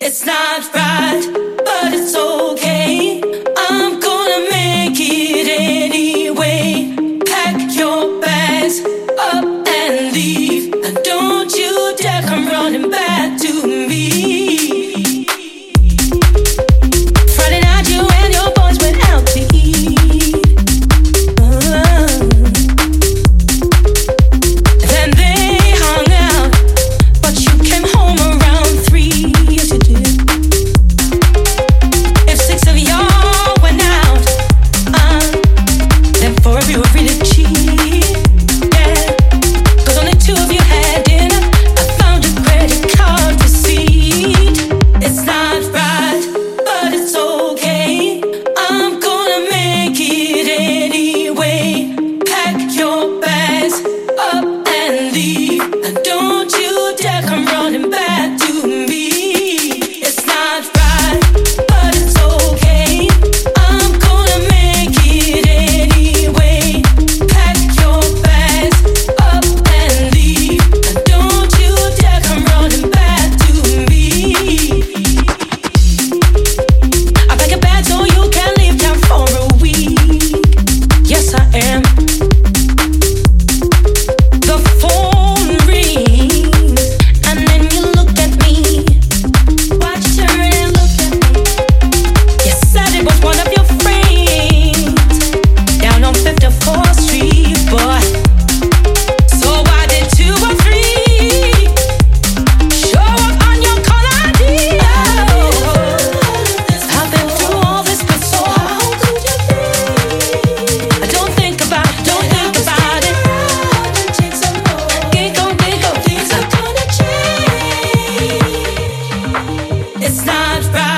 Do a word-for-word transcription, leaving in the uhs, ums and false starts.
It's not right, but it's okay. I'm gonna make it anyway. Pack your bags up and leave, and don't you dare come running back to me. Friday night, you and your boys went out to eat. Uh, then they hung out, but you came home around three. Yes, you did. If six of y'all went out, uh, then four of you were really cheap. Yeah, 'cause only two of you had dinner. I found a credit card receipt. It's not right, but it's okay. I'm gonna make it anyway. Pack your bags up and leave, and don't you dare come running back to me. It's not right, but it's okay. I'm gonna make it anyway. Pack your bags up and leave, and don't you dare come running back to me. I pack a bag so you can leave town for a week. Yes, I am. The phone rings, and then you look at me. Why you turn and look at me? You said it was one of your friends down on fifty-fourth Street, boy. So why did two or three show up on your call I D? I've been through all this before. How could you be? Don't think about it, don't think about it. Giggle, giggle, things are gonna change. It's not right.